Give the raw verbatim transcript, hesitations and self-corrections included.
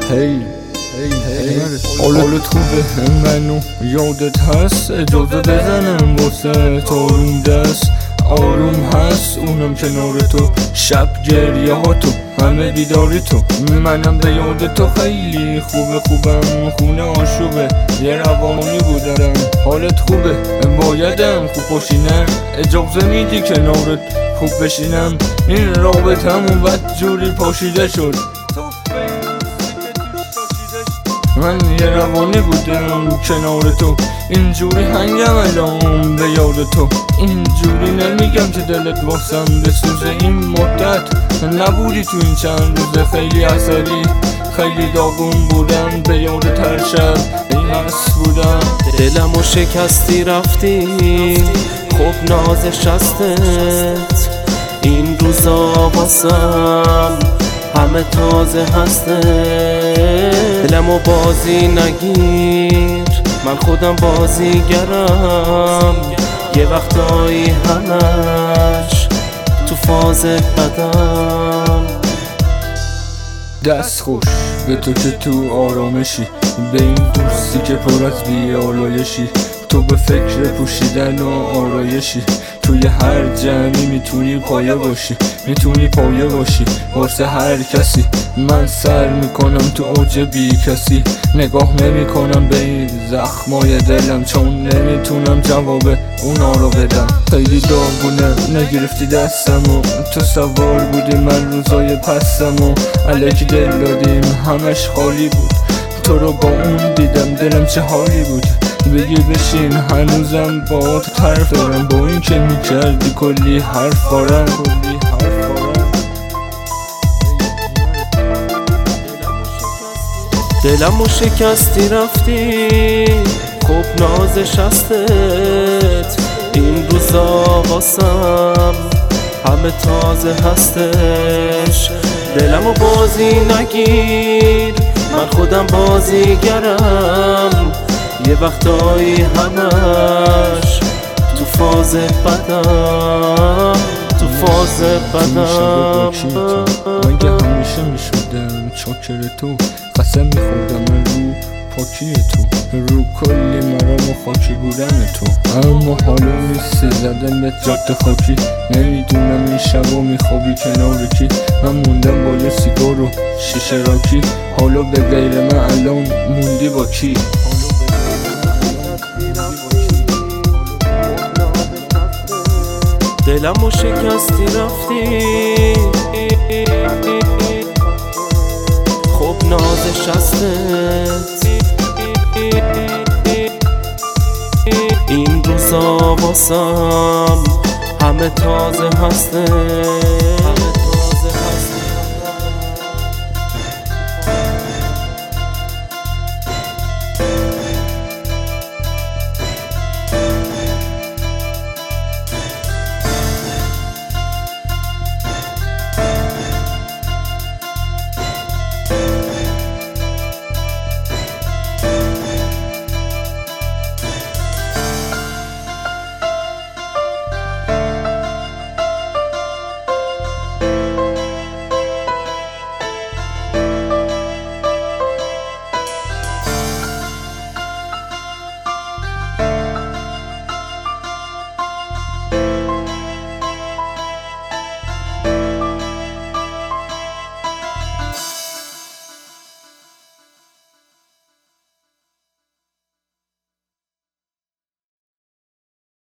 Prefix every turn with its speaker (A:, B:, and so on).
A: هی هی حالت خوبه منو یادت هست اجازه بزنم واسه آروم دست آروم هست اونم کنار تو شب گریه ها تو همه بیداری تو منم به یاد تو خیلی خوبه خوبم خونه آشوبه یه روانی بودم حالت خوبه بایدم خوب باشینم اجازه میدی کنارت خوب بشینم این رابطمون بد جوری پاشیده شد من یه روانی بودم کنار تو اینجوری هنگم الان به یاد تو اینجوری نمیگم که دلت واسم بسوزه این مدت نبودی تو این چند روزه خیلی عصبی خیلی داغون بودم به یاد هر شب این حس بودم
B: دلمو شکستی رفتی خب نازش هستت این روزا واسم همه تازه هسته دلمو بازی نگیر من خودم بازیگرم یه وقتایی همش تو فاز بدم
A: دست خوش به تو که تو آرامشی به این دوستی که پر از بیالایشی تو به فکر پوشیدن و آرایشی توی هر جمعی میتونی پایه باشی میتونی پایه باشی واسه هر کسی من سر میکنم تو اوج بی کسی نگاه نمیکنم به این زخمای دلم چون نمیتونم جواب اونا رو بدم خیلی داغونه نگرفتی دستمو تو سوار بودی من روزای پسم و الکی دل دادیم همش خالی بود تو رو با اون دیدم دلم چه حالی بود بگی بشین هنوزم با تو طرف دارم با این که میکردی کلی حرف بارم
B: دلمو شکستی رفتی خوب نازش هستت این روزا واسم همه تازه هستش دلمو بازی نگیر من خودم بازیگرم یه وقتایی همش تو فاز بدم تو فاز بدم
A: من که همیشه میشدم چاکر تو قسم میخوردم من رو پاکی تو رو کلی مرام و خاکی بودن تو اما حالا نیستی زدم به جاده خاکی نمیدونم این شبا میخوابی کنار کی من موندم با یه سیگار و شیشه راکی حالا به غیر من الان موندی با کی
B: دلمو شکستی رفتی خب نازش هستت این روزا واسم همه تازه هستت